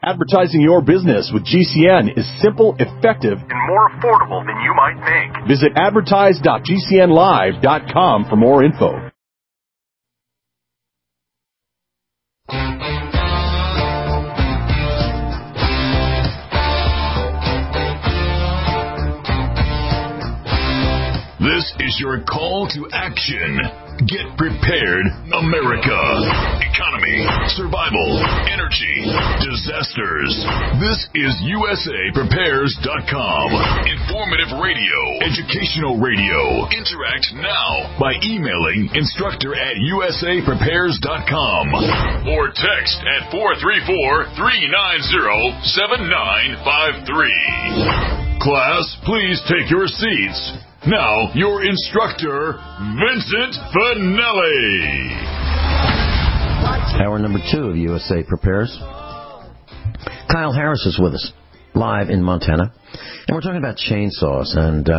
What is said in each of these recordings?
Advertising your business with GCN is simple, effective, and more affordable than you might think. Visit advertise.gcnlive.com for more info. This is your call to action. Get prepared, America. Economy, survival, energy, disasters. This is USAPrepares.com. Informative radio, educational radio. Interact now by emailing instructor@USAPrepares.com or text at 434-390-7953. Class, please take your seats. Now, your instructor, Vincent Finelli. Hour number 2 of USA Prepares. Kyle Harris is with us, live in Montana. And we're talking about chainsaws. And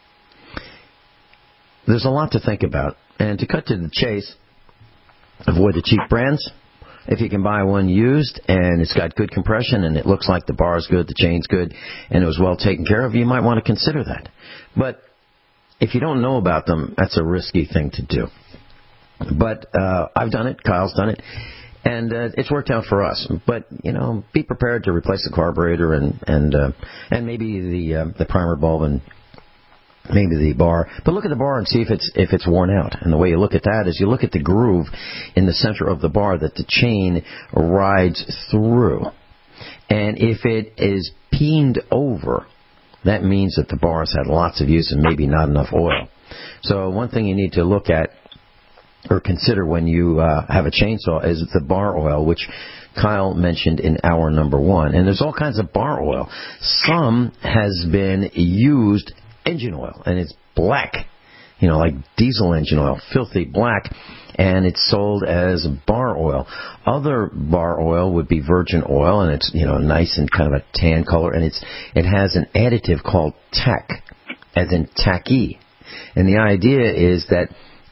there's a lot to think about. And to cut to the chase, avoid the cheap brands. If you can buy one used and it's got good compression and it looks like the bar's good, the chain's good, and it was well taken care of, you might want to consider that. But if you don't know about them, that's a risky thing to do. But I've done it. Kyle's done it. And it's worked out for us. But, you know, be prepared to replace the carburetor and maybe the primer bulb and maybe the bar. But look at the bar and see if it's worn out. And the way you look at that is you look at the groove in the center of the bar that the chain rides through. And if it is peened over, that means that the bar has had lots of use and maybe not enough oil. So one thing you need to look at or consider when you have a chainsaw is the bar oil, which Kyle mentioned in hour number 1. And there's all kinds of bar oil. Some has been used engine oil, and it's black, you know, like diesel engine oil, filthy black, and it's sold as bar oil. Other bar oil would be virgin oil, and it's, you know, nice and kind of a tan color, and it has an additive called tack, as in tacky. And the idea is that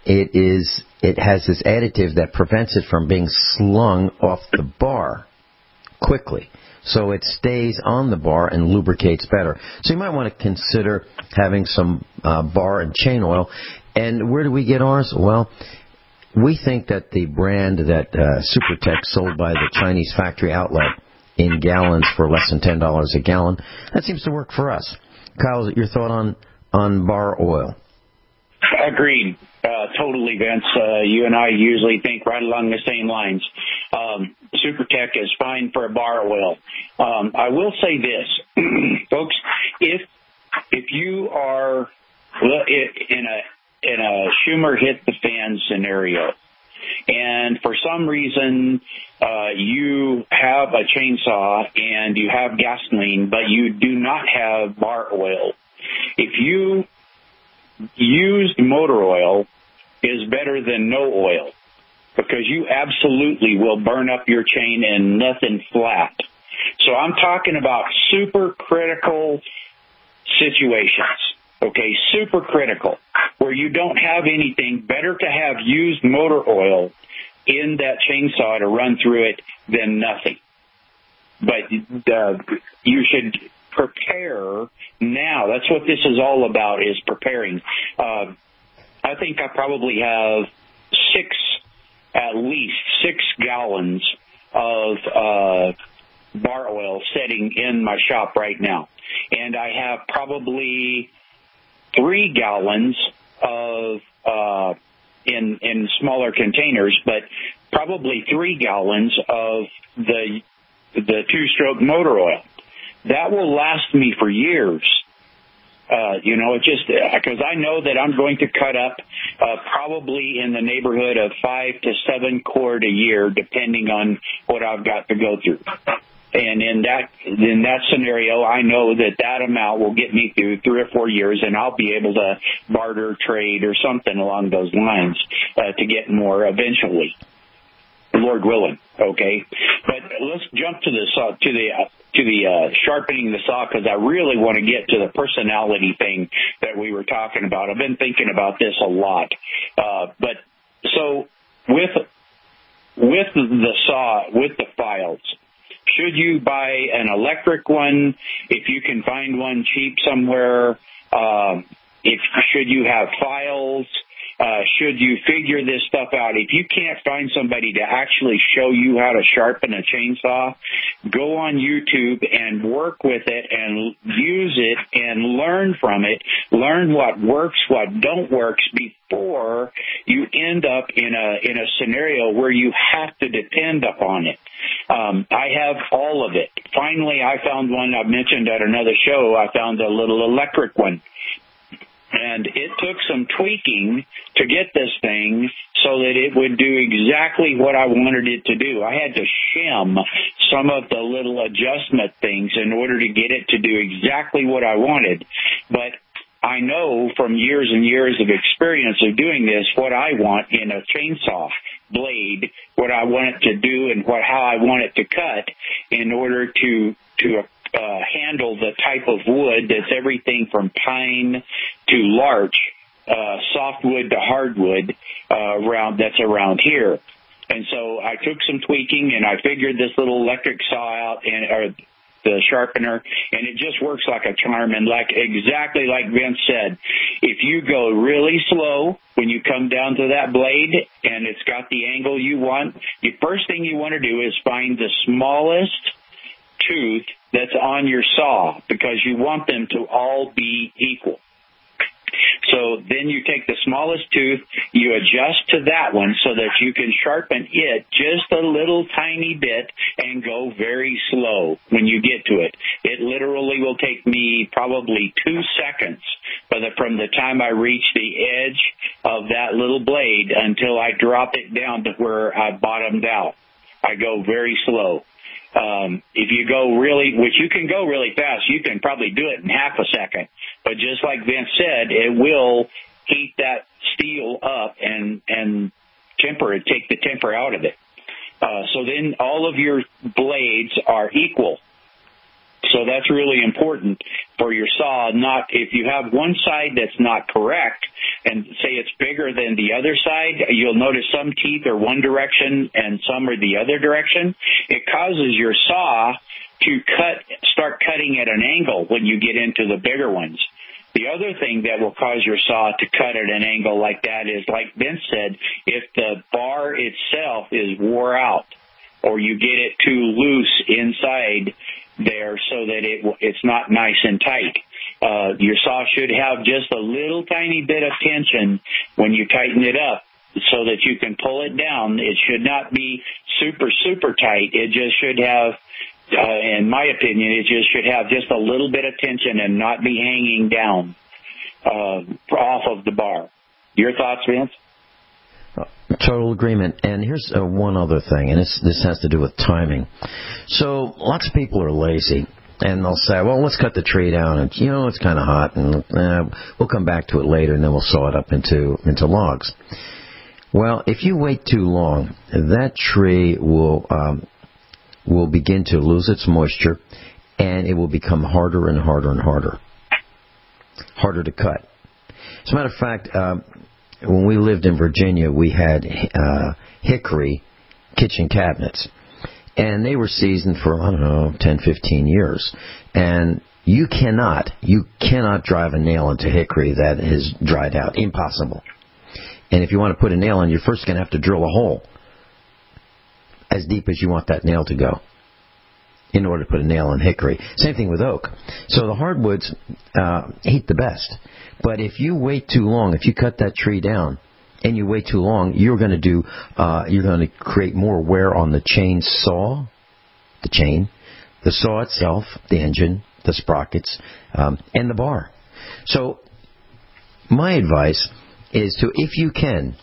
it has this additive that prevents it from being slung off the bar quickly. So it stays on the bar and lubricates better. So you might want to consider having some bar and chain oil. And where do we get ours? Well, we think that the brand that Supertech sold by the Chinese factory outlet in gallons for less than $10 a gallon, that seems to work for us. Kyle, your thought on bar oil? Agreed. Totally, Vince. You and I usually think right along the same lines. Supertech is fine for a bar oil. I will say this, folks, if you are in a Schumer hit the fan scenario, and for some reason you have a chainsaw and you have gasoline, but you do not have bar oil, if you used motor oil is better than no oil, because you absolutely will burn up your chain and nothing flat. So I'm talking about super critical situations, okay, super critical, where you don't have anything, better to have used motor oil in that chainsaw to run through it than nothing. But you should prepare now. That's what this is all about, is preparing. I think I probably have at least 6 gallons of bar oil sitting in my shop right now. And I have probably 3 gallons of in smaller containers, but probably 3 gallons of the 2-stroke motor oil. That will last me for years. Just because I know that I'm going to cut up probably in the neighborhood of 5 to 7 cord a year, depending on what I've got to go through. And in that scenario, I know that amount will get me through 3 or 4 years, and I'll be able to barter, trade, or something along those lines to get more eventually, Lord willing. Okay, but let's jump to the sharpening the saw, because I really want to get to the personality thing that we were talking about. I've been thinking about this a lot. But so with the saw, with the files, should you buy an electric one? If you can find one cheap somewhere, should you have files? Should you figure this stuff out? If you can't find somebody to actually show you how to sharpen a chainsaw, go on YouTube and work with it and use it and learn from it. Learn what works, what don't work before you end up in a scenario where you have to depend upon it. I have all of it. Finally, I found one I mentioned at another show. I found a little electric one. And it took some tweaking to get this thing so that it would do exactly what I wanted it to do. I had to shim some of the little adjustment things in order to get it to do exactly what I wanted. But I know from years and years of experience of doing this what I want in a chainsaw blade, what I want it to do and how I want it to cut in order to handle the type of wood that's everything from pine to larch, softwood to hardwood that's around here. And so I took some tweaking and I figured this little electric saw out or the sharpener, and it just works like a charm. And exactly like Vince said, if you go really slow when you come down to that blade and it's got the angle you want, the first thing you want to do is find the smallest tooth that's on your saw, because you want them to all be equal. So then you take the smallest tooth, you adjust to that one so that you can sharpen it just a little tiny bit and go very slow when you get to it. It literally will take me probably 2 seconds from the time I reach the edge of that little blade until I drop it down to where I bottomed out. I go very slow. If you go which you can go really fast, you can probably do it in half a second. But just like Vince said, it will heat that steel up and take the temper out of it. So then all of your blades are equal. So that's really important for your saw. Not if you have one side that's not correct and say it's bigger than the other side, you'll notice some teeth are one direction and some are the other direction. It causes your saw to start cutting at an angle when you get into the bigger ones. The other thing that will cause your saw to cut at an angle like that is, like Vince said, if the bar itself is wore out or you get it too loose inside there so that it's not nice and tight. Your saw should have just a little tiny bit of tension when you tighten it up so that you can pull it down. It should not be super, super tight. It just should have, in my opinion, it just should have just a little bit of tension and not be hanging down off of the bar. Your thoughts, Vince? Total agreement. And here's one other thing, and this has to do with timing. So lots of people are lazy, and they'll say, well, let's cut the tree down, and, it's kind of hot, and we'll come back to it later, and then we'll saw it up into logs. Well, if you wait too long, that tree will begin to lose its moisture, and it will become harder and harder and harder to cut. As a matter of fact, when we lived in Virginia, we had hickory kitchen cabinets, and they were seasoned for, 10, 15 years. And you cannot drive a nail into hickory that is dried out. Impossible. And if you want to put a nail in, you're first going to have to drill a hole as deep as you want that nail to go in order to put a nail in hickory. Same thing with oak. So the hardwoods heat the best. But if you wait too long, if you cut that tree down and you wait too long, you're going to create more wear on the chainsaw, the saw itself, the engine, the sprockets, and the bar. So my advice is to, if you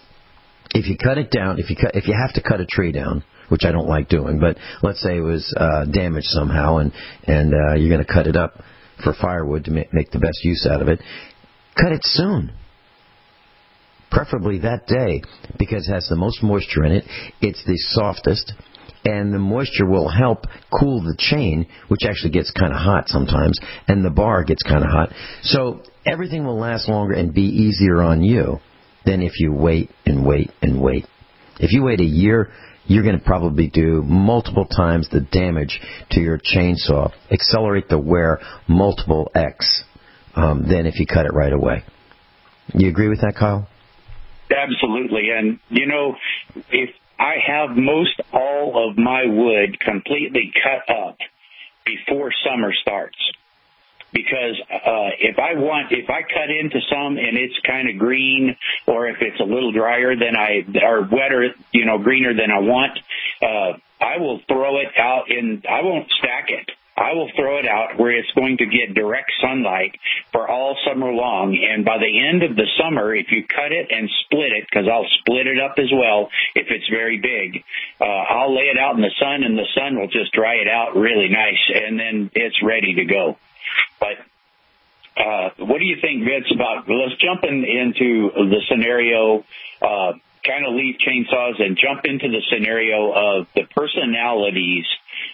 cut it down, if you have to cut a tree down, which I don't like doing, but let's say it was damaged somehow, and you're going to cut it up for firewood to make the best use out of it. Cut it soon, preferably that day, because it has the most moisture in it. It's the softest, and the moisture will help cool the chain, which actually gets kind of hot sometimes, and the bar gets kind of hot. So everything will last longer and be easier on you than if you wait and wait and wait. If you wait a year, you're going to probably do multiple times the damage to your chainsaw, accelerate the wear multiple X than if you cut it right away. You agree with that, Kyle? Absolutely. And, if I have most all of my wood completely cut up before summer starts, because if I cut into some and it's kind of green, or if it's a little drier or wetter, greener than I want, I will throw it out I won't stack it. I will throw it out where it's going to get direct sunlight for all summer long. And by the end of the summer, if you cut it and split it, because I'll split it up as well if it's very big, I'll lay it out in the sun, and the sun will just dry it out really nice, and then it's ready to go. But what do you think, Vince, about, let's jump into the scenario, kind of leave chainsaws and jump into the scenario of the personalities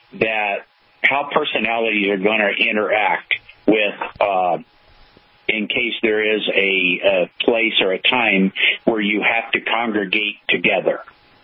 how personalities are going to interact with, in case there is a place or a time where you have to congregate together.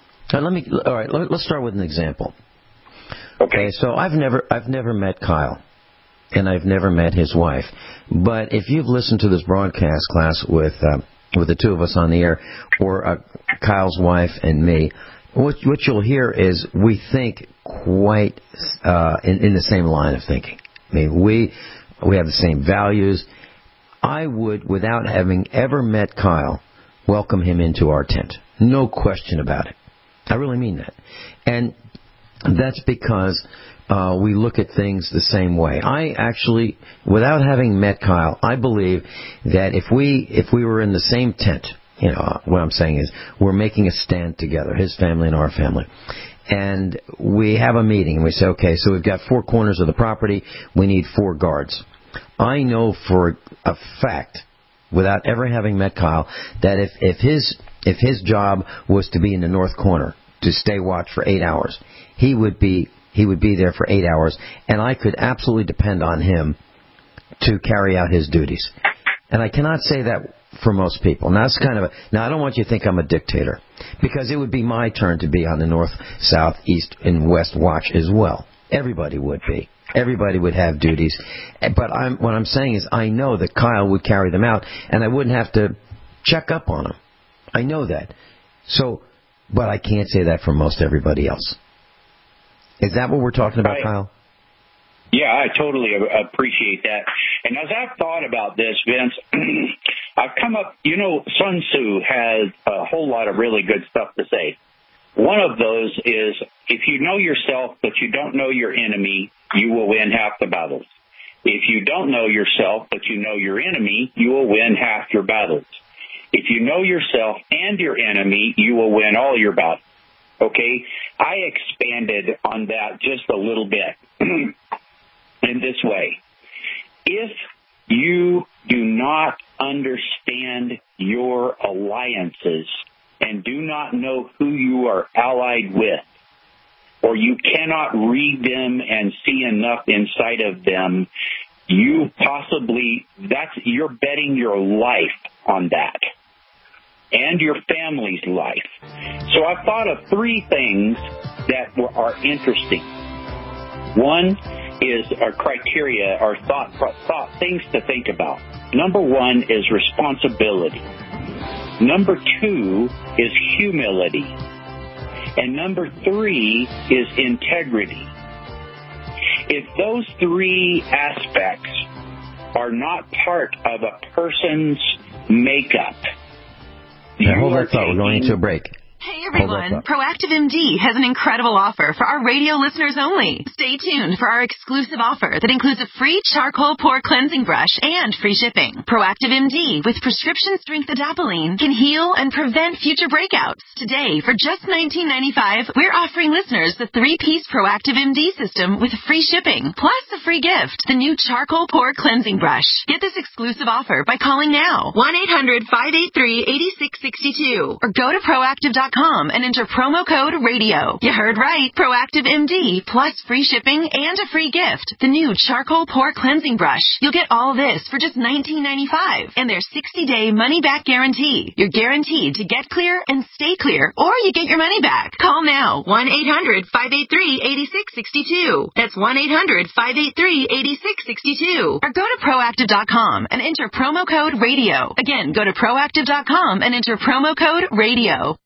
All right, let's start with an example. Okay. So I've never met Kyle, and I've never met his wife. But if you've listened to this broadcast class with the two of us on the air, or Kyle's wife and me, what you'll hear is we think quite in the same line of thinking. I mean, we have the same values. I would, without having ever met Kyle, welcome him into our tent. No question about it. I really mean that. And that's because we look at things the same way. I actually, without having met Kyle, I believe that if we were in the same tent, what I'm saying is we're making a stand together, his family and our family, and we have a meeting, and we say, okay, so we've got 4 corners of the property, we need 4 guards. I know for a fact, without ever having met Kyle, that if his job was to be in the north corner to stay watch for 8 hours, he would be there for 8 hours, and I could absolutely depend on him to carry out his duties. And I cannot say that for most people. Now, I don't want you to think I'm a dictator, because it would be my turn to be on the north, south, east, and west watch as well. Everybody would be. Everybody would have duties. But what I'm saying is I know that Kyle would carry them out, and I wouldn't have to check up on him. I know that. But I can't say that for most everybody else. Is that what we're talking about, Kyle? Yeah, I totally appreciate that. And as I've thought about this, Vince, I've come up, Sun Tzu has a whole lot of really good stuff to say. One of those is, if you know yourself but you don't know your enemy, you will win half the battles. If you don't know yourself but you know your enemy, you will win half your battles. If you know yourself and your enemy, you will win all your battles. Okay? I expanded on that just a little bit in this way. If you do not understand your alliances and do not know who you are allied with, or you cannot read them and see enough inside of them, you're betting your life on that and your family's life. So I thought of 3 things that are interesting. One is our criteria, our thought things to think about. Number 1 is responsibility. Number 2 is humility. And number 3 is integrity. If those 3 aspects are not part of a person's makeup, hold that thought. We're going into a break. Hey everyone, Proactive MD has an incredible offer for our radio listeners only. Stay tuned for our exclusive offer that includes a free charcoal pore cleansing brush and free shipping. Proactive MD with prescription strength adapalene can heal and prevent future breakouts. Today, for just $19.95, we're offering listeners the 3-piece Proactive MD system with free shipping, plus a free gift, the new charcoal pore cleansing brush. Get this exclusive offer by calling now, 1-800-583-8662, or go to proactive.com proactiveMD.com and enter promo code RADIO. You heard right. Proactive MD plus free shipping and a free gift. The new charcoal pore cleansing brush. You'll get all this for just $19.95 and their 60-day money-back guarantee. You're guaranteed to get clear and stay clear, or you get your money back. Call now. 1-800-583-8662. That's 1-800-583-8662. Or go to proactive.com and enter promo code RADIO. Again, go to proactive.com and enter promo code RADIO.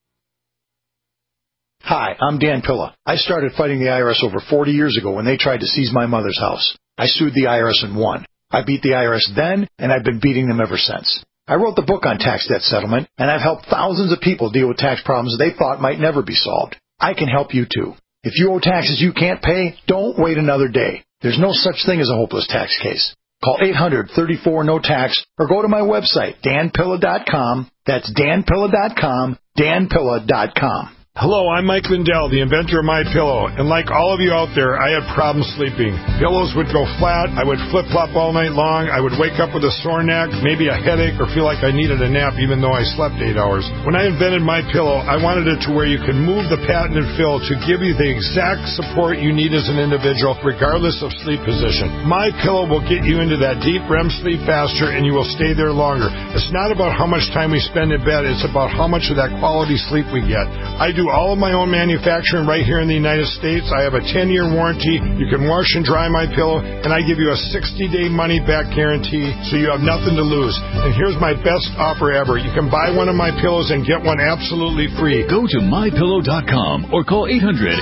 Hi, I'm Dan Pilla. I started fighting the IRS over 40 years ago when they tried to seize my mother's house. I sued the IRS and won. I beat the IRS then, and I've been beating them ever since. I wrote the book on tax debt settlement, and I've helped thousands of people deal with tax problems they thought might never be solved. I can help you too. If you owe taxes you can't pay, don't wait another day. There's no such thing as a hopeless tax case. Call 800-34-NO-TAX or go to my website, danpilla.com. That's danpilla.com, danpilla.com. Hello, I'm Mike Lindell, the inventor of MyPillow, and like all of you out there, I had problems sleeping. Pillows would go flat, I would flip-flop all night long, I would wake up with a sore neck, maybe a headache, or feel like I needed a nap even though I slept 8 hours. When I invented MyPillow, I wanted it to where you could move the patented fill to give you the exact support you need as an individual, regardless of sleep position. MyPillow will get you into that deep REM sleep faster, and you will stay there longer. It's not about how much time we spend in bed, it's about how much of that quality sleep we get. I do all of my own manufacturing right here in the United States. I have a 10-year warranty. You can wash and dry my pillow, and I give you a 60-day money-back guarantee, so you have nothing to lose. And here's my best offer ever. You can buy one of my pillows and get one absolutely free. Go to MyPillow.com or call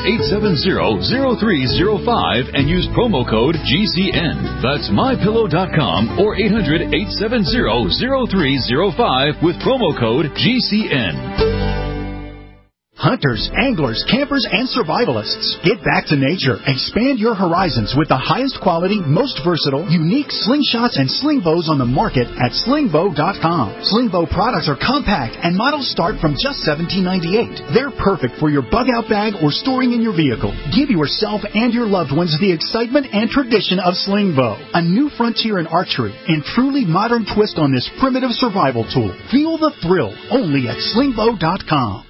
800-870-0305 and use promo code GCN. That's MyPillow.com or 800-870-0305 with promo code GCN. Hunters, anglers, campers, and survivalists. Get back to nature. Expand your horizons with the highest quality, most versatile, unique slingshots and sling bows on the market at slingbow.com. Slingbow products are compact and models start from just $17.98. They're perfect for your bug-out bag or storing in your vehicle. Give yourself and your loved ones the excitement and tradition of Slingbow, a new frontier in archery and truly modern twist on this primitive survival tool. Feel the thrill only at slingbow.com.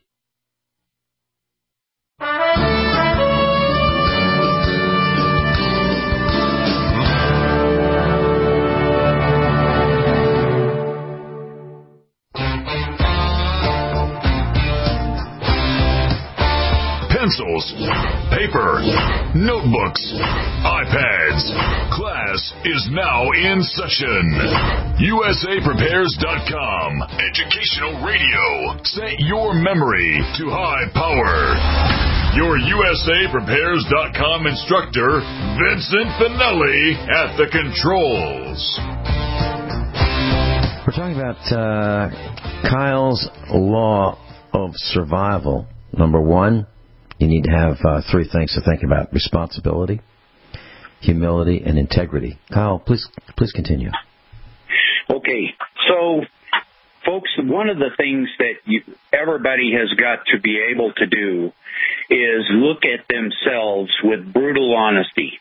Pencils, paper, notebooks, iPads. Class is now in session. USAPrepares.com. Educational radio. Set your memory to high power. Your USAPrepares.com instructor, Vincent Finelli, at the controls. We're talking about Kyle's law of survival. Number one, you need to have three things to think about: responsibility, humility, and integrity. Kyle, please continue. Okay, so folks, one of the things that everybody has got to be able to do is look at themselves with brutal honesty.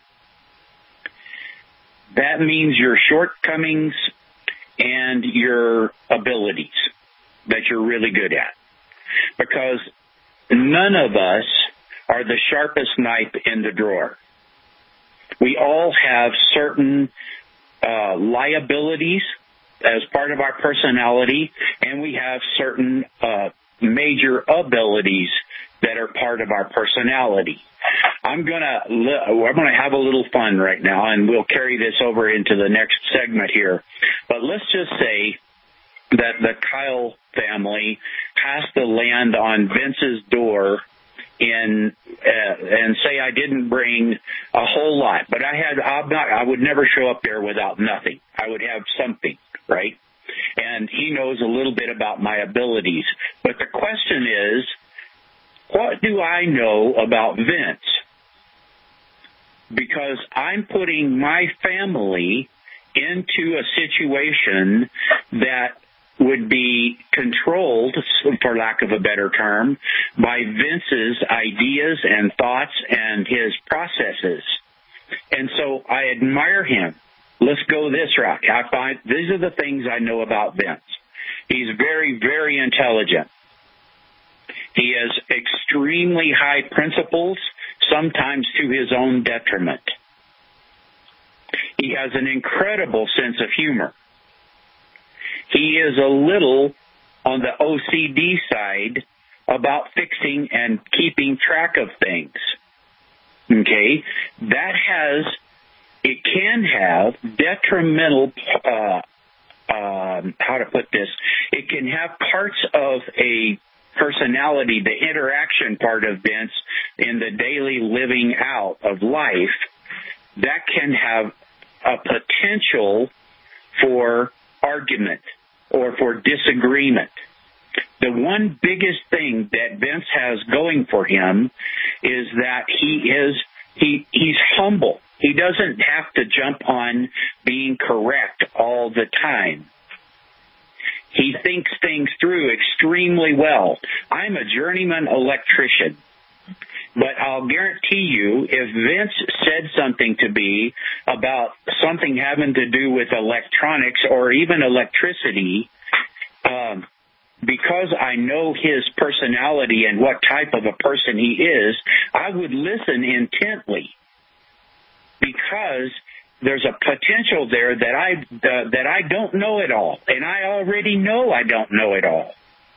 That means your shortcomings and your abilities that you're really good at. Because none of us are the sharpest knife in the drawer. We all have certain liabilities as part of our personality, and we have certain major abilities that are part of our personality. I'm gonna have a little fun right now, and we'll carry this over into the next segment here. But let's just say that the Kyle family has to land on Vince's door and say I didn't bring a whole lot, but I would never show up there without nothing. I would have something, right? And he knows a little bit about my abilities. But the question is, what do I know about Vince? Because I'm putting my family into a situation that would be controlled, for lack of a better term, by Vince's ideas and thoughts and his processes. And so I admire him. Let's go this route. These are the things I know about Vince. He's very, very intelligent. He has extremely high principles, sometimes to his own detriment. He has an incredible sense of humor. He is a little on the OCD side about fixing and keeping track of things. Okay? It can have detrimental, how to put this, it can have parts of a personality, the interaction part of Vince in the daily living out of life, that can have a potential for argument or for disagreement. The one biggest thing that Vince has going for him is that he's humble. He doesn't have to jump on being correct all the time. He thinks things through extremely well. I'm a journeyman electrician, but I'll guarantee you if Vince said something to me about something having to do with electronics or even electricity, because I know his personality and what type of a person he is, I would listen intently, because there's a potential there that I don't know it all, and I already know I don't know it all.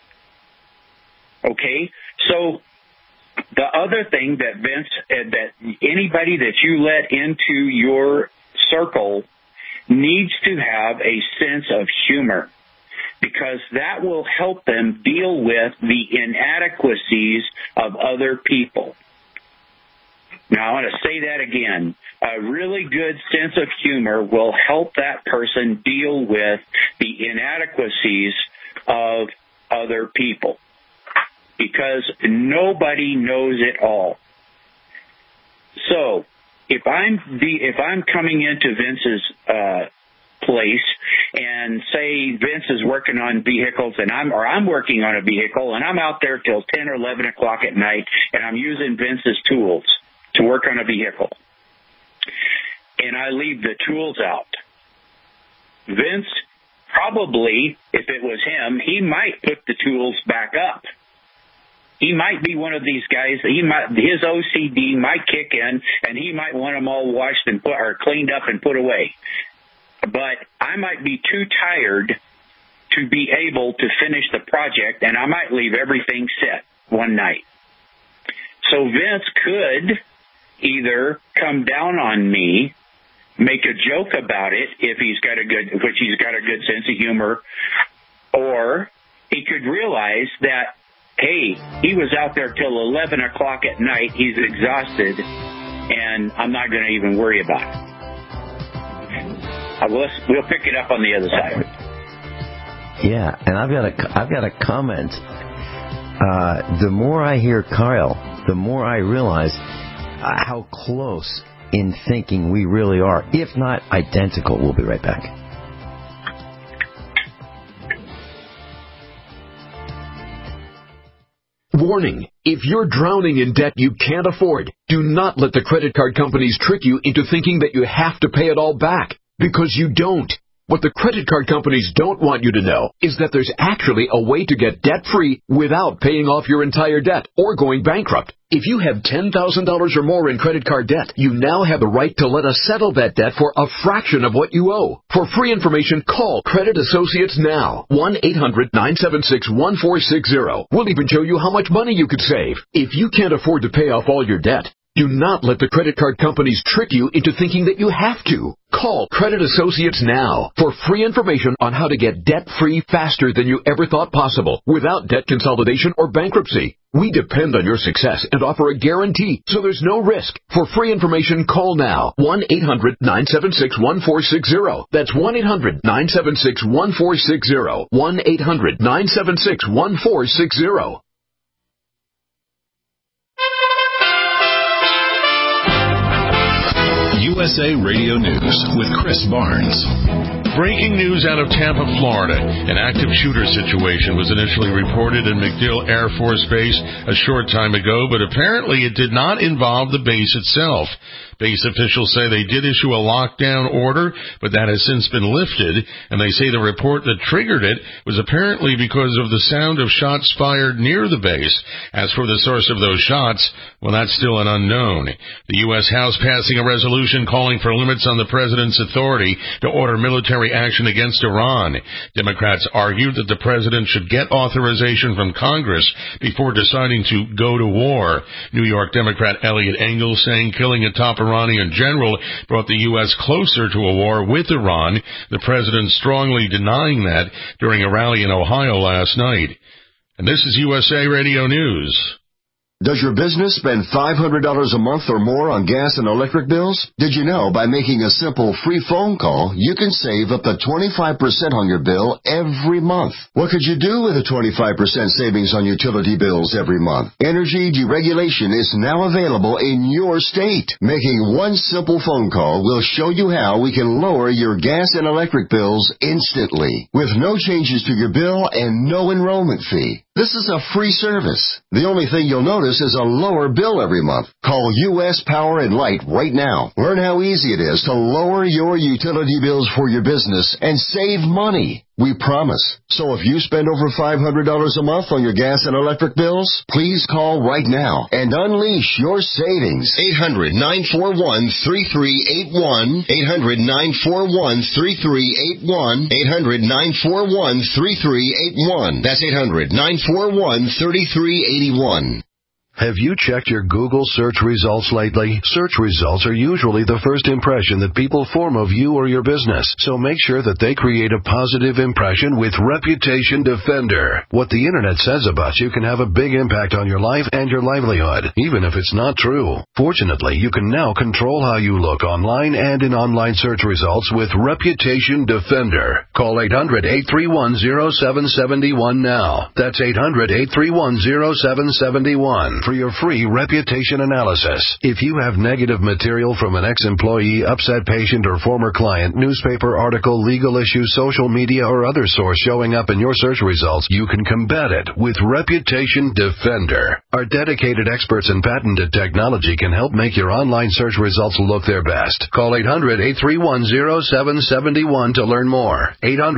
Okay? So the other thing that Vince, that anybody that you let into your circle needs to have a sense of humor, because that will help them deal with the inadequacies of other people. Now, I want to say that again. A really good sense of humor will help that person deal with the inadequacies of other people, because nobody knows it all. So, if I'm coming into Vince's place and say Vince is working on vehicles and I'm working on a vehicle and I'm out there till 10 or 11 o'clock at night and I'm using Vince's tools to work on a vehicle, and I leave the tools out, Vince probably, if it was him, he might put the tools back up. He might be one of these guys. His OCD might kick in, and he might want them all washed and cleaned up and put away. But I might be too tired to be able to finish the project, and I might leave everything set one night. So Vince could either come down on me, make a joke about it if he's got a good sense of humor, or he could realize that, hey, he was out there till 11 o'clock at night, he's exhausted, and I'm not going to even worry about it. We'll pick it up on the other side. Yeah, and I've got a comment. The more I hear Kyle, the more I realize how close in thinking we really are, if not identical. We'll be right back. Warning, if you're drowning in debt you can't afford, do not let the credit card companies trick you into thinking that you have to pay it all back, because you don't. What the credit card companies don't want you to know is that there's actually a way to get debt-free without paying off your entire debt or going bankrupt. If you have $10,000 or more in credit card debt, you now have the right to let us settle that debt for a fraction of what you owe. For free information, call Credit Associates now. 1-800-976-1460. We'll even show you how much money you could save. If you can't afford to pay off all your debt, do not let the credit card companies trick you into thinking that you have to. Call Credit Associates now for free information on how to get debt-free faster than you ever thought possible without debt consolidation or bankruptcy. We depend on your success and offer a guarantee, so there's no risk. For free information, call now. 1-800-976-1460. That's 1-800-976-1460. 1-800-976-1460. USA Radio News with Chris Barnes. Breaking news out of Tampa, Florida. An active shooter situation was initially reported in MacDill Air Force Base a short time ago, but apparently it did not involve the base itself. Base officials say they did issue a lockdown order, but that has since been lifted, and they say the report that triggered it was apparently because of the sound of shots fired near the base. As for the source of those shots, well, that's still an unknown. The U.S. House passing a resolution calling for limits on the president's authority to order military action against Iran. Democrats argued that the president should get authorization from Congress before deciding to go to war. New York Democrat Eliot Engel saying killing a top Iranian general brought the U.S. closer to a war with Iran, the president strongly denying that during a rally in Ohio last night. And this is USA Radio News. Does your business spend $500 a month or more on gas and electric bills? Did you know by making a simple free phone call, you can save up to 25% on your bill every month? What could you do with a 25% savings on utility bills every month? Energy deregulation is now available in your state. Making one simple phone call will show you how we can lower your gas and electric bills instantly, with no changes to your bill and no enrollment fee. This is a free service. The only thing you'll notice is a lower bill every month. Call U.S. Power and Light right now. Learn how easy it is to lower your utility bills for your business and save money. We promise. So if you spend over $500 a month on your gas and electric bills, please call right now and unleash your savings. 800-941-3381. 800-941-3381. 800-941-3381. That's 800-941-3381. Have you checked your Google search results lately? Search results are usually the first impression that people form of you or your business, so make sure that they create a positive impression with Reputation Defender. What the Internet says about you can have a big impact on your life and your livelihood, even if it's not true. Fortunately, you can now control how you look online and in online search results with Reputation Defender. Call 800-831-0771 now. That's 800-831-0771. For your free reputation analysis. If you have negative material from an ex-employee, upset patient, or former client, newspaper article, legal issue, social media, or other source showing up in your search results, you can combat it with Reputation Defender. Our dedicated experts in patented technology can help make your online search results look their best. Call 800-831-0771 to learn more.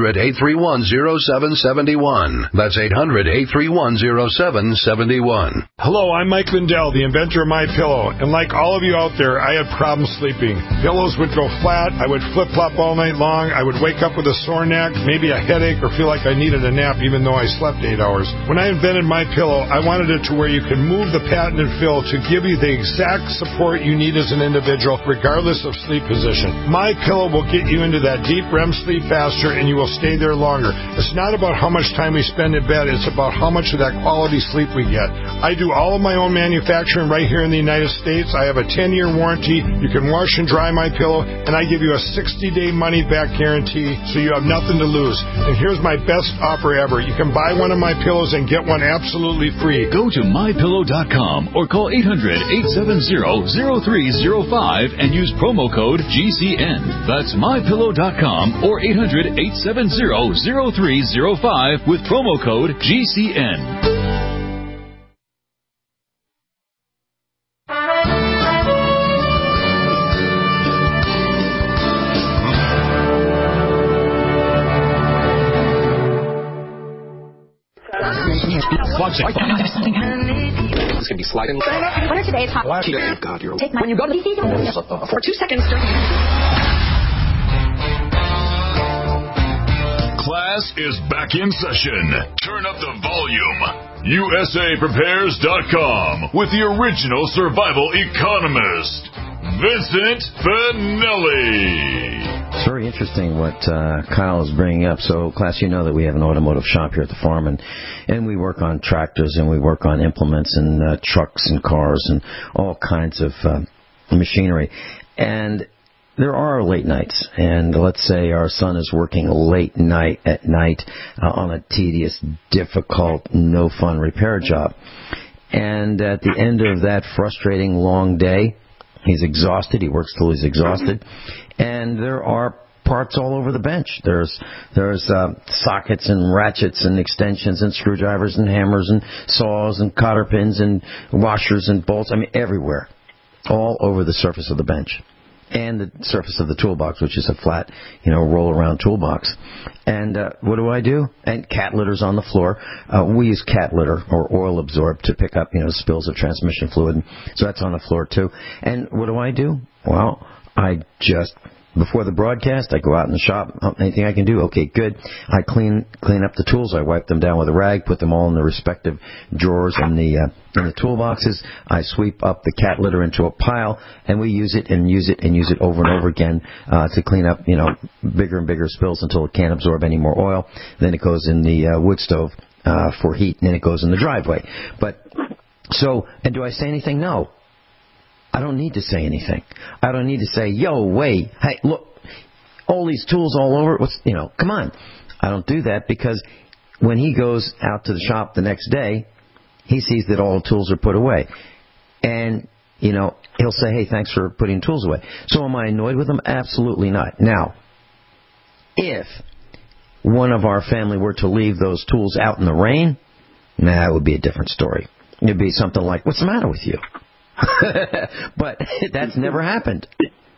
800-831-0771. That's 800-831-0771. Hello, I'm Mike Lindell, the inventor of MyPillow, and like all of you out there, I had problems sleeping. Pillows would go flat, I would flip-flop all night long, I would wake up with a sore neck, maybe a headache, or feel like I needed a nap even though I slept 8 hours. When I invented MyPillow, I wanted it to where you could move the patented fill to give you the exact support you need as an individual, regardless of sleep position. MyPillow will get you into that deep REM sleep faster, and you will stay there longer. It's not about how much time we spend in bed, it's about how much of that quality sleep we get. I do all of my own manufacturing right here in the United States. I have a 10-year warranty. You can wash and dry my pillow, and I give you a 60-day money-back guarantee, so you have nothing to lose. And here's my best offer ever. You can buy one of my pillows and get one absolutely free. Go to MyPillow.com or call 800-870-0305 and use promo code GCN. That's MyPillow.com or 800-870-0305 with promo code GCN. It's going to be sliding. What are today's hot? God, you're take my when you go to the for 2 seconds. Class is back in session. Turn up the volume. USAPrepares.com with the original survival economist, Vincent Finelli. It's very interesting what Kyle is bringing up. So, class, you know that we have an automotive shop here at the farm, and we work on tractors, and we work on implements and trucks and cars and all kinds of machinery. And there are late nights, and let's say our son is working late at night on a tedious, difficult, no-fun repair job. And at the end of that frustrating long day, he's exhausted. He works till he's exhausted. And there are parts all over the bench. There's sockets and ratchets and extensions and screwdrivers and hammers and saws and cotter pins and washers and bolts. I mean, everywhere. all over the surface of the bench and the surface of the toolbox, which is a flat, roll-around toolbox. And what do? And cat litter's on the floor. We use cat litter or oil absorb to pick up, spills of transmission fluid. So that's on the floor, too. And what do? Well, before the broadcast, I go out in the shop. Anything I can do? Okay, good. I clean up the tools. I wipe them down with a rag, put them all in the respective drawers in the toolboxes. I sweep up the cat litter into a pile, and we use it over and over again to clean up, bigger and bigger spills until it can't absorb any more oil. Then it goes in the wood stove for heat, and then it goes in the driveway. And do I say anything? No. I don't need to say anything. I don't need to say, hey, look, all these tools all over. Come on. I don't do that because when he goes out to the shop the next day, he sees that all the tools are put away. And, he'll say, hey, thanks for putting tools away. So am I annoyed with him? Absolutely not. Now, if one of our family were to leave those tools out in the rain, it would be a different story. It would be something like, what's the matter with you? But that's never happened.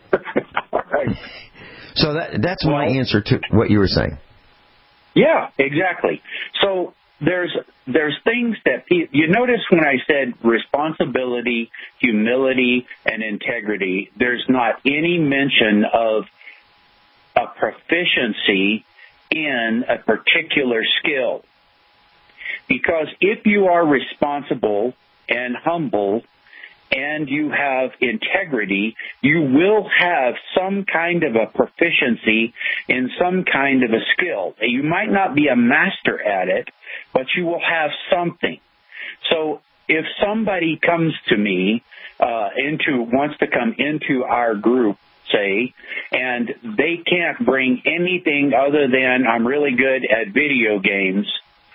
So that's my answer to what you were saying. Yeah, exactly. So there's things that you notice when I said responsibility, humility, and integrity, there's not any mention of a proficiency in a particular skill. Because if you are responsible and humble and you have integrity, you will have some kind of a proficiency in some kind of a skill. You might not be a master at it, but you will have something. So if somebody comes to me, wants to come into our group, say, and they can't bring anything other than I'm really good at video games,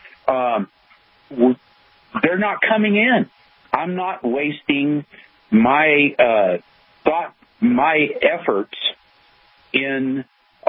they're not coming in. I'm not wasting my my efforts in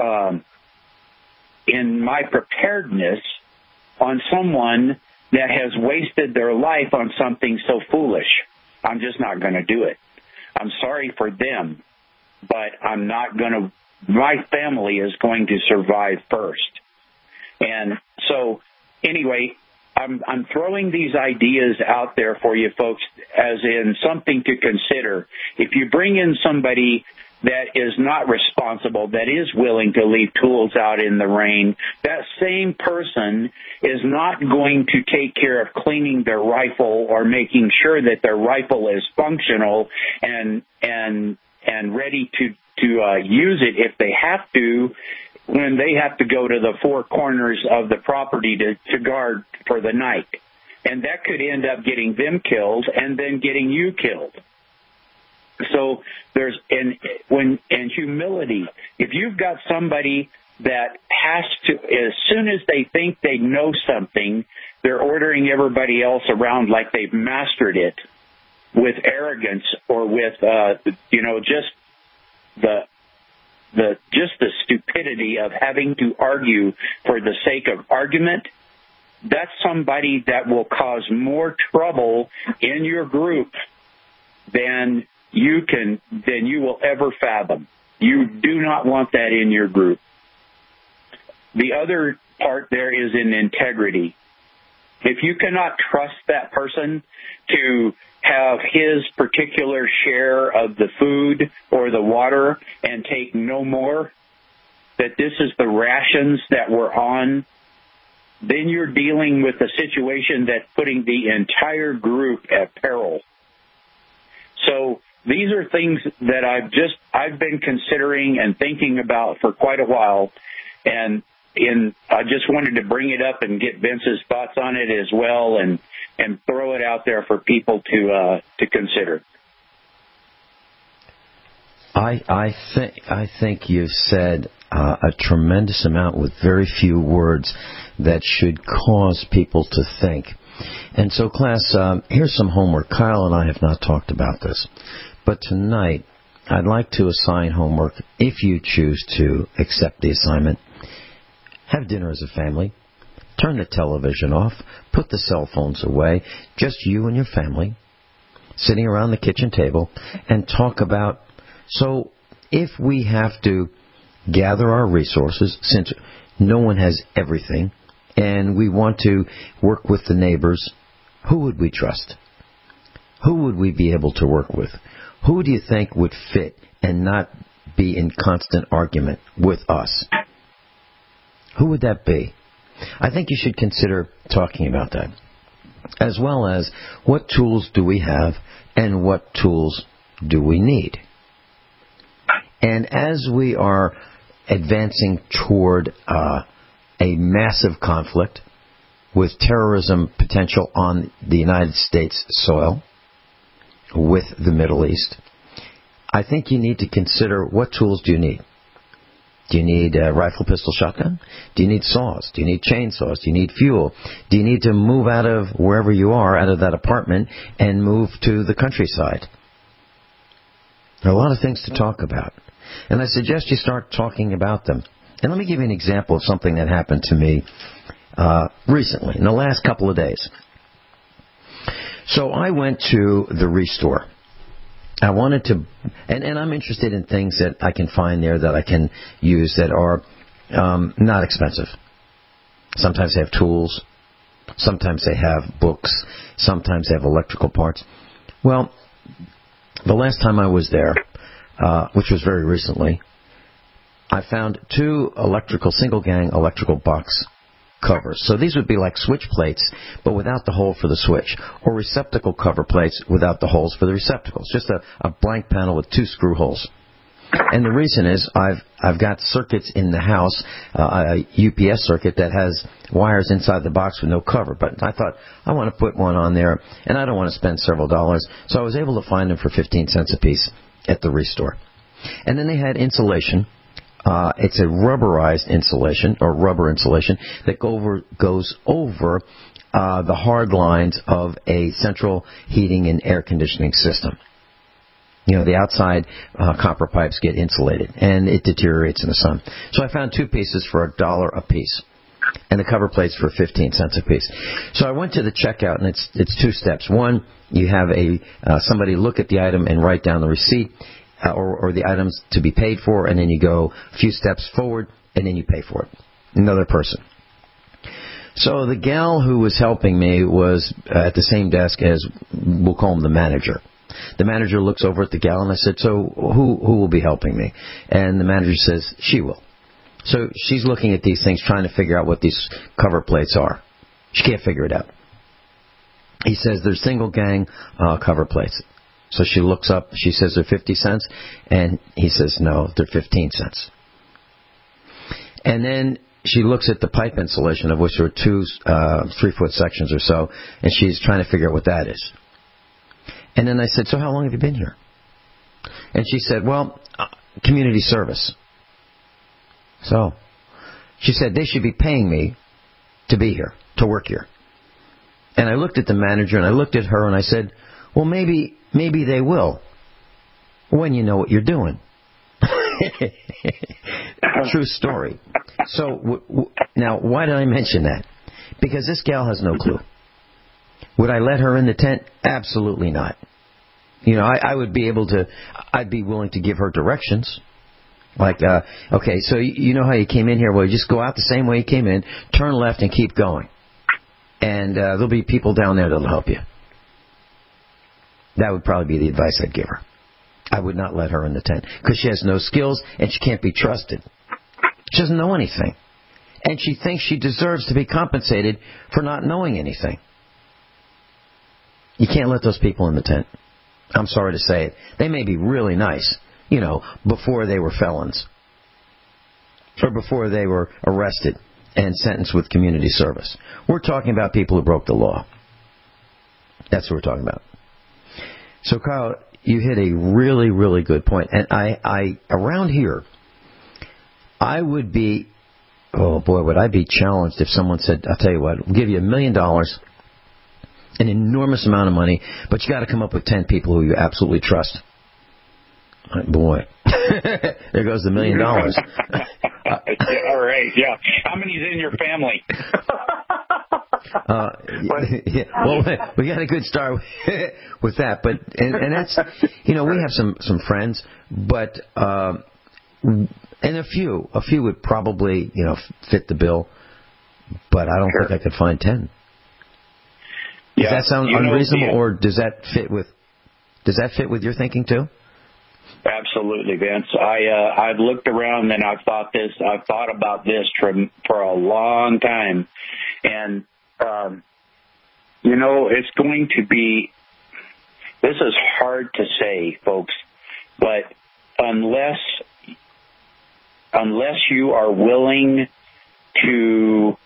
my preparedness on someone that has wasted their life on something so foolish. I'm just not going to do it. I'm sorry for them, but I'm not going to. My family is going to survive first. And so, anyway, I'm throwing these ideas out there for you folks as in something to consider. If you bring in somebody that is not responsible, that is willing to leave tools out in the rain, that same person is not going to take care of cleaning their rifle or making sure that their rifle is functional and ready to use it if they have to, when they have to go to the four corners of the property to guard for the night. And that could end up getting them killed and then getting you killed. So there's and humility. If you've got somebody that has to, as soon as they think they know something, they're ordering everybody else around like they've mastered it with arrogance or with just the stupidity of having to argue for the sake of argument, that's somebody that will cause more trouble in your group than you will ever fathom. You do not want that in your group. The other part there is in integrity. If you cannot trust that person to have his particular share of the food or the water and take no more, that this is the rations that we're on, then you're dealing with a situation that's putting the entire group at peril. So these are things that I've been considering and thinking about for quite a while, and I just wanted to bring it up and get Vince's thoughts on it as well, and throw it out there for people to consider. I think you've said a tremendous amount with very few words that should cause people to think. And so, class, here's some homework. Kyle and I have not talked about this, but tonight I'd like to assign homework, if you choose to accept the assignment. Have dinner as a family. Turn the television off. Put the cell phones away. Just you and your family. sitting around the kitchen table and talk about, so if we have to gather our resources, since no one has everything, and we want to work with the neighbors, who would we trust? Who would we be able to work with? Who do you think would fit and not be in constant argument with us? Who would that be? I think you should consider talking about that, as well as what tools do we have and what tools do we need. And as we are advancing toward a massive conflict with terrorism potential on the United States soil, with the Middle East, I think you need to consider what tools do you need. Do you need a rifle, pistol, shotgun? Do you need saws? Do you need chainsaws? Do you need fuel? Do you need to move out of wherever you are, out of that apartment, and move to the countryside? There are a lot of things to talk about. And I suggest you start talking about them. And let me give you an example of something that happened to me recently, in the last couple of days. So I went to the Restore. I wanted to, and I'm interested in things that I can find there that I can use that are not expensive. Sometimes they have tools. Sometimes they have books. Sometimes they have electrical parts. Well, the last time I was there, which was very recently, I found 2 single-gang electrical box covers. So these would be like switch plates, but without the hole for the switch, or receptacle cover plates without the holes for the receptacles. Just a blank panel with 2 screw holes. And the reason is I've got circuits in the house, a UPS circuit that has wires inside the box with no cover. But I thought, I want to put one on there, and I don't want to spend several dollars. So I was able to find them for 15 cents a piece at the Restore. And then they had insulation. It's a rubberized insulation, or rubber insulation, that goes over the hard lines of a central heating and air conditioning system. You know, the outside copper pipes get insulated, and it deteriorates in the sun. So I found 2 pieces for $1 a piece, and the cover plates for 15 cents a piece. So I went to the checkout, and it's 2 steps. One, you have somebody look at the item and write down the receipt, or the items to be paid for, and then you go a few steps forward, and then you pay for it. Another person. So the gal who was helping me was at the same desk as, we'll call him the manager. The manager looks over at the gal, and I said, so who will be helping me? And the manager says, she will. So she's looking at these things, trying to figure out what these cover plates are. She can't figure it out. He says they're single gang cover plates. So she looks up, she says they're 50 cents, and he says, no, they're 15 cents. And then she looks at the pipe insulation, of which there are 2 3-foot sections or so, and she's trying to figure out what that is. And then I said, so how long have you been here? And she said, well, community service. So she said, they should be paying me to be here, to work here. And I looked at the manager, and I looked at her, and I said, well, maybe they will, when you know what you're doing. True story. So now, why did I mention that? Because this gal has no clue. Would I let her in the tent? Absolutely not. You know, I'd be willing to give her directions. Like, okay, so you know how you came in here? Well, you just go out the same way you came in, turn left, and keep going. And there'll be people down there that'll help you. That would probably be the advice I'd give her. I would not let her in the tent, because she has no skills, and she can't be trusted. She doesn't know anything. And she thinks she deserves to be compensated for not knowing anything. You can't let those people in the tent. I'm sorry to say it. They may be really nice, you know, before they were felons, or before they were arrested and sentenced with community service. We're talking about people who broke the law. That's what we're talking about. So, Kyle, you hit a really, really good point. And I around here, I would be, oh boy, would I be challenged if someone said, I'll tell you what, we'll give you $1 million, an enormous amount of money, but you got to come up with 10 people who you absolutely trust. Boy, there goes the $1 million. All right, yeah. How many's in your family? Yeah, well, we got a good start with that, but and that's, we have some friends, but and a few would probably fit the bill, but I don't think I could find 10. Does that sound unreasonable, or does that fit with your thinking too? Absolutely, Vince. I've looked around and I've thought about this for a long time, and it's going to be. This is hard to say, folks, but unless you are willing to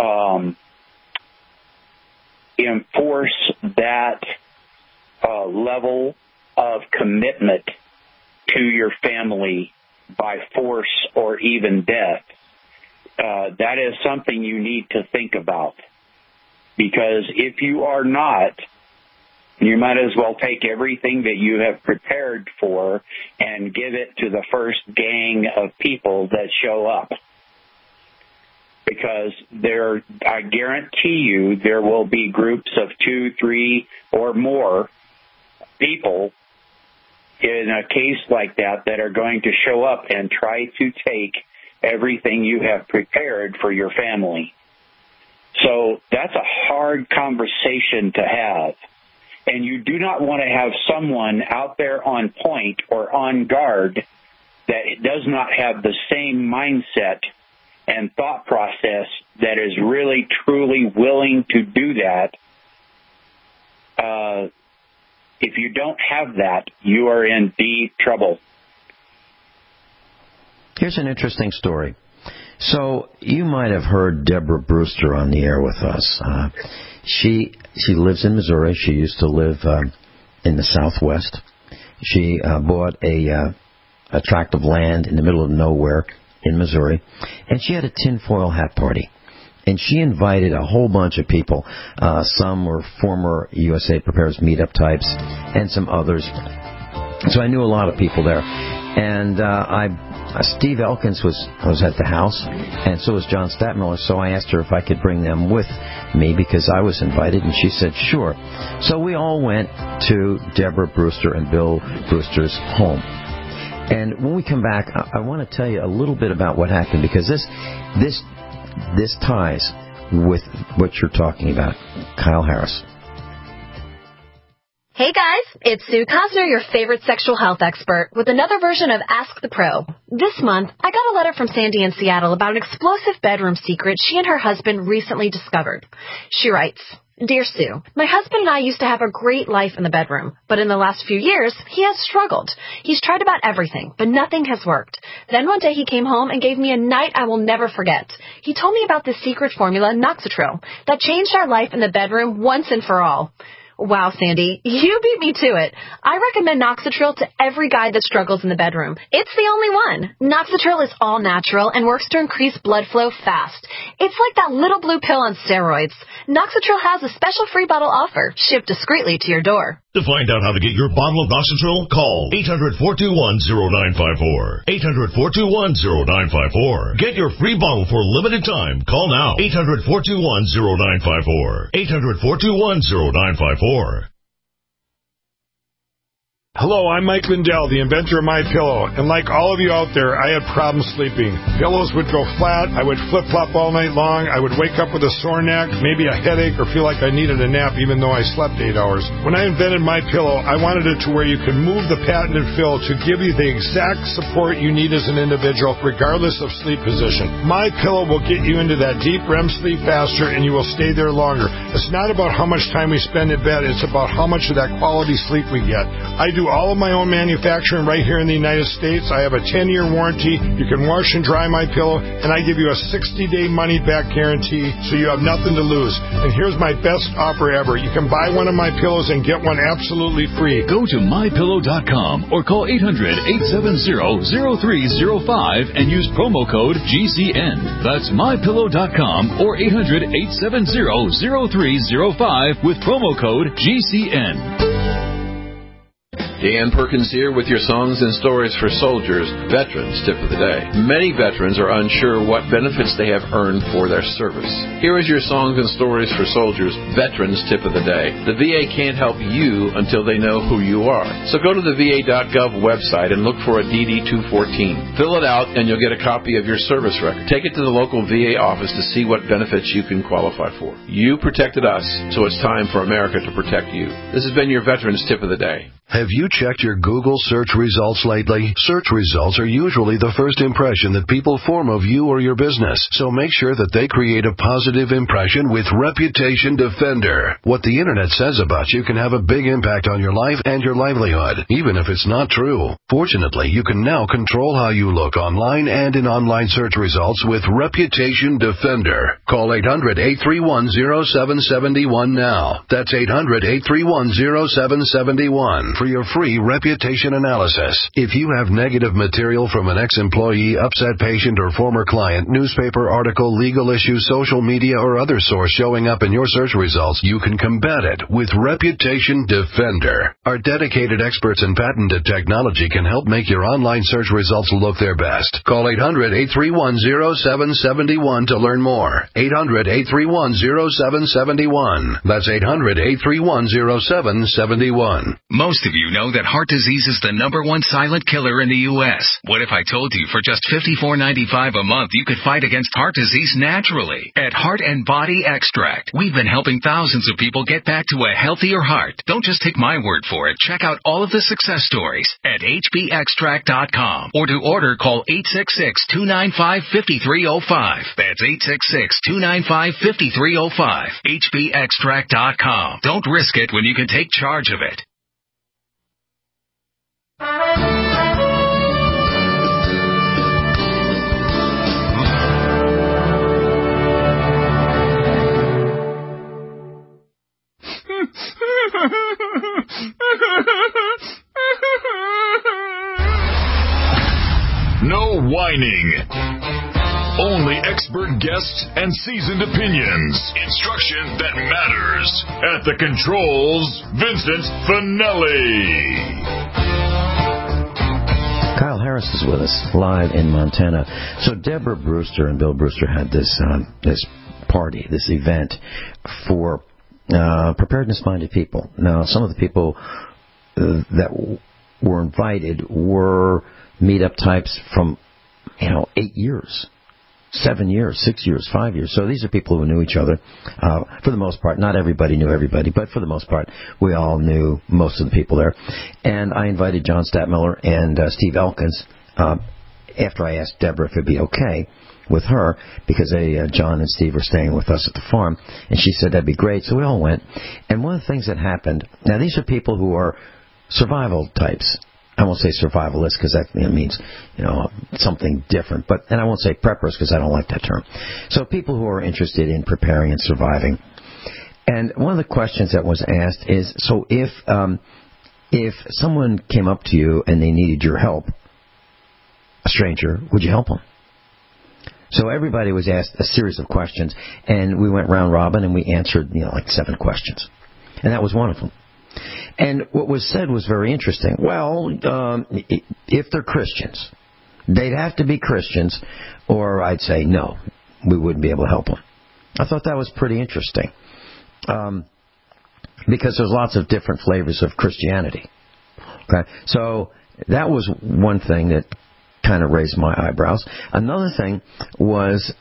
enforce that level of commitment to your family by force or even death, that is something you need to think about. Because if you are not, you might as well take everything that you have prepared for and give it to the first gang of people that show up. Because I guarantee you there will be groups of 2, 3, or more people in a case like that are going to show up and try to take everything you have prepared for your family. So that's a hard conversation to have. And you do not want to have someone out there on point or on guard that does not have the same mindset and thought process that is really, truly willing to do that. If you don't have that, you are in deep trouble. Here's an interesting story. So you might have heard Deborah Brewster on the air with us. She lives in Missouri. She used to live in the Southwest. She bought a tract of land in the middle of nowhere in Missouri, and she had a tinfoil hat party. And she invited a whole bunch of people. Some were former USA Prepares meetup types, and some others. So I knew a lot of people there. And Steve Elkins was at the house, and so was John Stadtmiller. So I asked her if I could bring them with me because I was invited, and she said sure. So we all went to Deborah Brewster and Bill Brewster's home. And when we come back, I want to tell you a little bit about what happened, because this ties with what you're talking about, Kyle Harris. Hey guys, it's Sue Cosner, your favorite sexual health expert, with another version of Ask the Pro. This month, I got a letter from Sandy in Seattle about an explosive bedroom secret she and her husband recently discovered. She writes, Dear Sue, my husband and I used to have a great life in the bedroom, but in the last few years, he has struggled. He's tried about everything, but nothing has worked. Then one day he came home and gave me a night I will never forget. He told me about the secret formula, Noxitril, that changed our life in the bedroom once and for all. Wow, Sandy, you beat me to it. I recommend Noxitril to every guy that struggles in the bedroom. It's the only one. Noxitril is all natural and works to increase blood flow fast. It's like that little blue pill on steroids. Noxitril has a special free bottle offer, shipped discreetly to your door. To find out how to get your bottle of Noxitril, call 800-421-0954. 800-421-0954. Get your free bottle for a limited time. Call now. 800-421-0954. 800-421-0954. Hello, I'm Mike Lindell, the inventor of MyPillow, and like all of you out there, I had problems sleeping. Pillows would go flat, I would flip-flop all night long, I would wake up with a sore neck, maybe a headache, or feel like I needed a nap even though I slept 8 hours. When I invented MyPillow, I wanted it to where you could move the patented fill to give you the exact support you need as an individual, regardless of sleep position. MyPillow will get you into that deep REM sleep faster, and you will stay there longer. It's not about how much time we spend in bed, it's about how much of that quality sleep we get. I do all of my own manufacturing right here in the United States. I have a 10-year warranty. You can wash and dry my pillow, and I give you a 60-day money-back guarantee, so you have nothing to lose. And here's my best offer ever. You can buy one of my pillows and get one absolutely free. Go to MyPillow.com or call 800-870-0305 and use promo code GCN. That's MyPillow.com or 800-870-0305 with promo code GCN. Dan Perkins here with your Songs and Stories for Soldiers Veterans Tip of the Day. Many veterans are unsure what benefits they have earned for their service. Here is your Songs and Stories for Soldiers Veterans Tip of the Day. The VA can't help you until they know who you are. So go to the VA.gov website and look for a DD-214. Fill it out and you'll get a copy of your service record. Take it to the local VA office to see what benefits you can qualify for. You protected us, so it's time for America to protect you. This has been your Veterans Tip of the Day. Have you checked your Google search results lately? Search results are usually the first impression that people form of you or your business, so make sure that they create a positive impression with Reputation Defender. What the internet says about you can have a big impact on your life and your livelihood, even if it's not true. Fortunately, you can now control how you look online and in online search results with Reputation Defender. Call 800-831-0771 now. That's 800-831-0771. For your free reputation analysis. If you have negative material from an ex-employee, upset patient, or former client, newspaper article, legal issue, social media, or other source showing up in your search results, you can combat it with Reputation Defender. Our dedicated experts in patented technology can help make your online search results look their best. Call 800-831-0771 to learn more. 800-831-0771. That's 800-831-0771. Most of you know that heart disease is the #1 silent killer in the U.S. What if I told you for just $54.95 a month you could fight against heart disease naturally? At Heart and Body Extract, we've been helping thousands of people get back to a healthier heart. Don't just take my word for it. Check out all of the success stories at hbextract.com. Or to order, call 866-295-5305. That's 866-295-5305. hbextract.com. Don't risk it when you can take charge of it. No whining. Only expert guests and seasoned opinions. Instruction that matters. At the controls, Vincent Finelli. Kyle Harris is with us live in Montana. So Deborah Brewster and Bill Brewster had this party, this event for preparedness-minded people. Now, some of the people that were invited were meetup types from 8 years. 7 years, 6 years, 5 years. So these are people who knew each other for the most part. Not everybody knew everybody, but for the most part, we all knew most of the people there. And I invited John Stadtmiller and Steve Elkins after I asked Deborah if it would be okay with her, because John and Steve were staying with us at the farm, and she said that'd be great. So we all went. And one of the things that happened, now these are people who are survival types. I won't say survivalists because that means, something different. And I won't say preppers because I don't like that term. So people who are interested in preparing and surviving. And one of the questions that was asked is, so if someone came up to you and they needed your help, a stranger, would you help them? So everybody was asked a series of questions, and we went round robin and we answered, like 7 questions. And that was one of them. And what was said was very interesting. Well, if they're Christians, they'd have to be Christians, or I'd say no, we wouldn't be able to help them. I thought that was pretty interesting, because there's lots of different flavors of Christianity. Okay, so that was one thing that kind of raised my eyebrows. Another thing was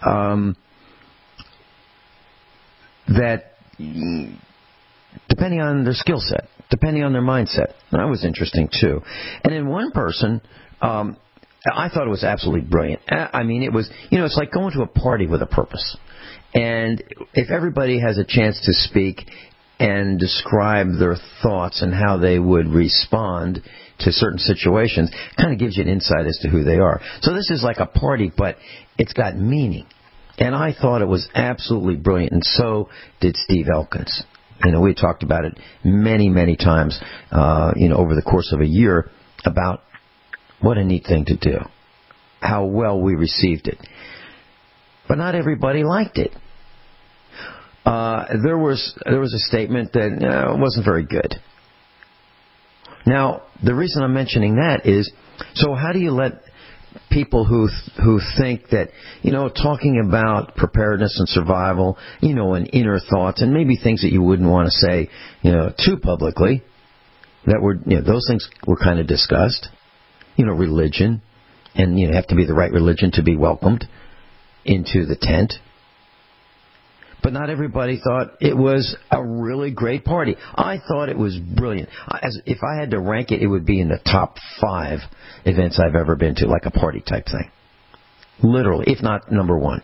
that depending on their skill set, depending on their mindset. That was interesting, too. And in one person, I thought it was absolutely brilliant. I mean, it was, it's like going to a party with a purpose. And if everybody has a chance to speak and describe their thoughts and how they would respond to certain situations, kind of gives you an insight as to who they are. So this is like a party, but it's got meaning. And I thought it was absolutely brilliant, and so did Steve Elkins. We talked about it many, many times, over the course of a year about what a neat thing to do, how well we received it. But not everybody liked it. There was a statement that it wasn't very good. Now, the reason I'm mentioning that is, so how do you let people who think that, talking about preparedness and survival, and inner thoughts, and maybe things that you wouldn't want to say, too publicly, that were, those things were kind of discussed, religion, and you have to be the right religion to be welcomed into the tent. But not everybody thought it was a really great party. I thought it was brilliant. If I had to rank it, it would be in the top 5 events I've ever been to, like a party type thing. Literally, if not number 1.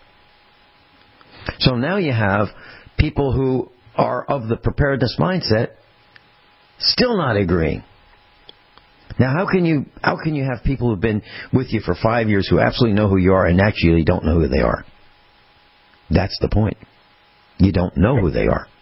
So now you have people who are of the preparedness mindset still not agreeing. Now, how can you have people who've been with you for 5 years who absolutely know who you are and actually don't know who they are? That's the point. You don't know who they are.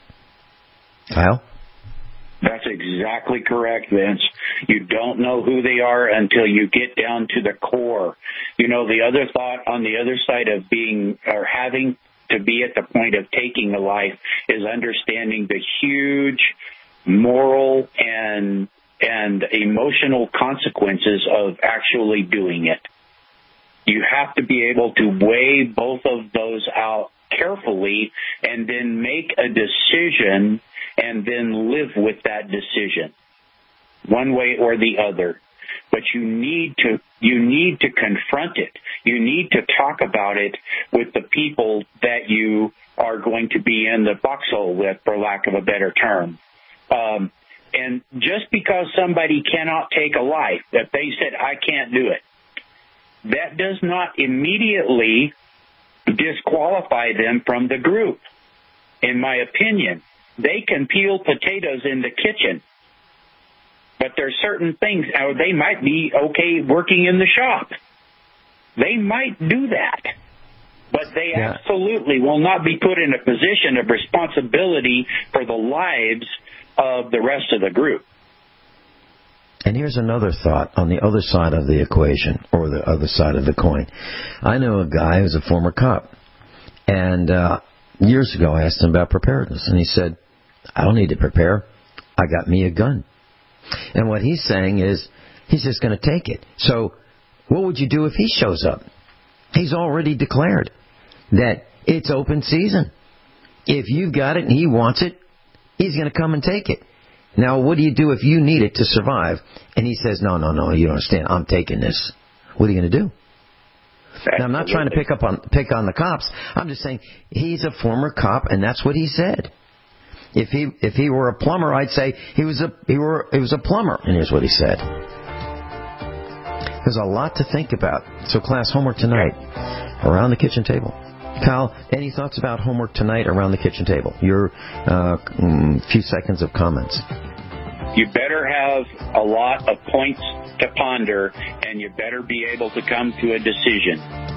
Kyle? That's exactly correct, Vince. You don't know who they are until you get down to the core. The other thought on the other side of being or having to be at the point of taking a life is understanding the huge moral and emotional consequences of actually doing it. You have to be able to weigh both of those out carefully and then make a decision and then live with that decision one way or the other. But you need to confront it. You need to talk about it with the people that you are going to be in the foxhole with, for lack of a better term. And just because somebody cannot take a life, if they said, I can't do it, that does not immediately disqualify them from the group. In my opinion, they can peel potatoes in the kitchen, but there's certain things, or they might be okay working in the shop. They might do that, but they absolutely will not be put in a position of responsibility for the lives of the rest of the group. And here's another thought on the other side of the equation, or the other side of the coin. I know a guy who's a former cop, and years ago I asked him about preparedness, and he said, I don't need to prepare. I got me a gun. And what he's saying is, he's just going to take it. So what would you do if he shows up? He's already declared that it's open season. If you've got it and he wants it, he's going to come and take it. Now, what do you do if you need it to survive? And he says, no, you don't understand. I'm taking this. What are you going to do? Now, I'm not trying to pick on the cops. I'm just saying he's a former cop, and that's what he said. If he were a plumber, I'd say he was a plumber, and here's what he said. There's a lot to think about. So, class, homework tonight around the kitchen table. Kyle, any thoughts about homework tonight around the kitchen table? Your few seconds of comments. You better have a lot of points to ponder, and you better be able to come to a decision.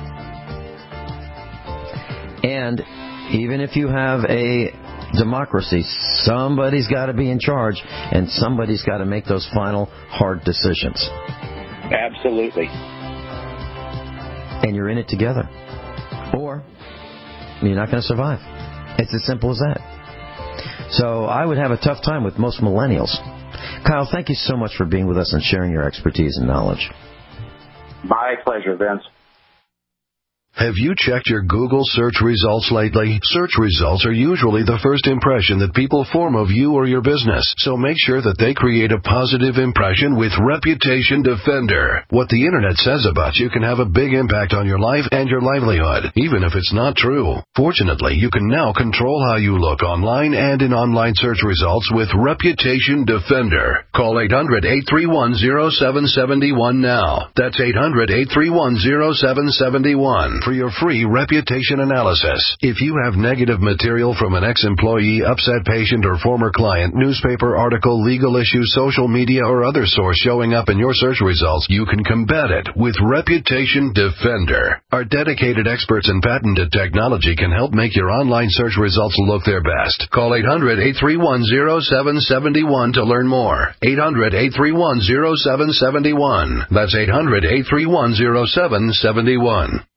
And even if you have a democracy, somebody's got to be in charge, and somebody's got to make those final hard decisions. Absolutely. And you're in it together. Or you're not going to survive. It's as simple as that. So I would have a tough time with most millennials. Kyle, thank you so much for being with us and sharing your expertise and knowledge. My pleasure, Vince. Have you checked your Google search results lately? Search results are usually the first impression that people form of you or your business, so make sure that they create a positive impression with Reputation Defender. What the Internet says about you can have a big impact on your life and your livelihood, even if it's not true. Fortunately, you can now control how you look online and in online search results with Reputation Defender. Call 800-831-0771 now. That's 800-831-0771. For your free reputation analysis. If you have negative material from an ex-employee, upset patient, or former client, newspaper article, legal issue, social media, or other source showing up in your search results, you can combat it with Reputation Defender. Our dedicated experts in patented technology can help make your online search results look their best. Call 800-831-0771 to learn more. 800-831-0771. That's 800-831-0771.